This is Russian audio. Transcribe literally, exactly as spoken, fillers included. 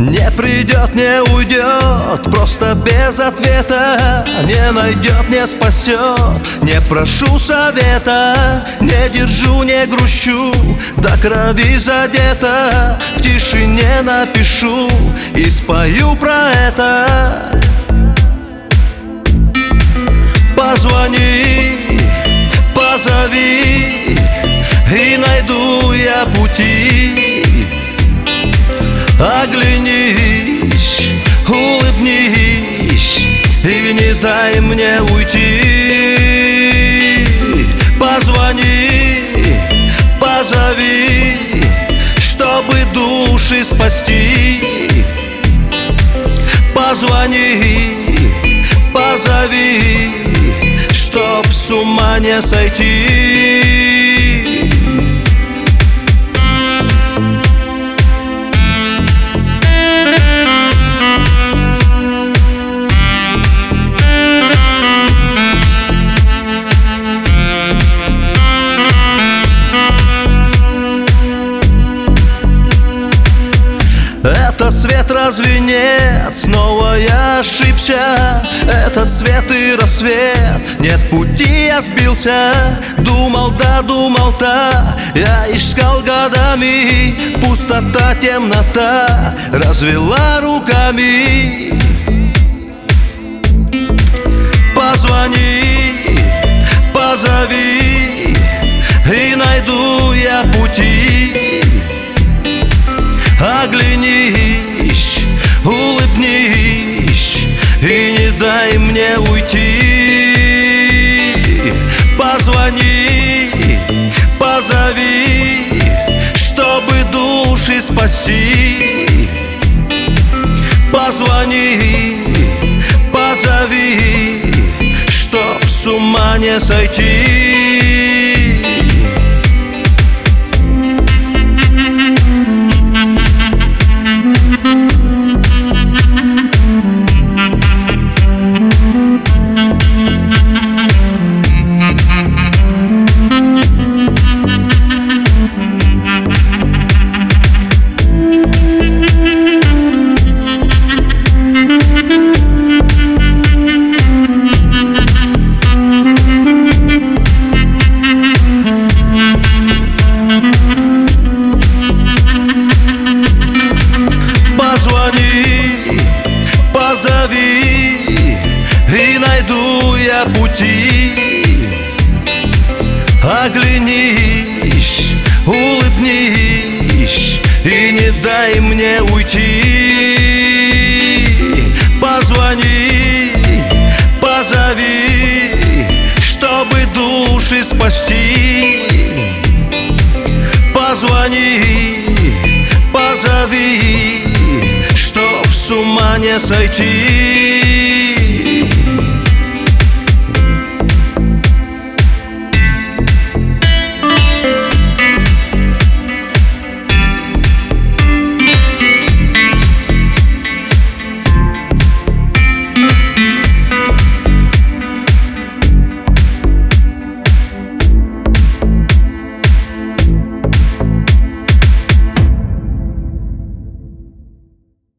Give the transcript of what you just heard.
Не придет, не уйдет, просто без ответа. Не найдет, не спасет, не прошу совета. Не держу, не грущу, до крови задета. В тишине напишу и спою про это. Позвони, позови, и найду я пути. Оглянись, улыбнись и не дай мне уйти. Позвони, позови, чтобы души спасти. Позвони, позови, чтоб с ума не сойти. Это свет, разве нет? Снова я ошибся. Этот свет и рассвет. Нет пути, я сбился. Думал, да, думал-то. Я искал годами. Пустота, темнота развела руками. Позвони, позови, и найду я пути. Оглянись, улыбнись и не дай мне уйти. Позвони, позови, чтобы души спасти. Позвони, позови, чтоб с ума не сойти. Позвони, позови, и найду я пути. Оглянись, улыбнись и не дай мне уйти. Позвони, позови, чтобы души спасти. Позвони, позови, чтоб с ума не сойти.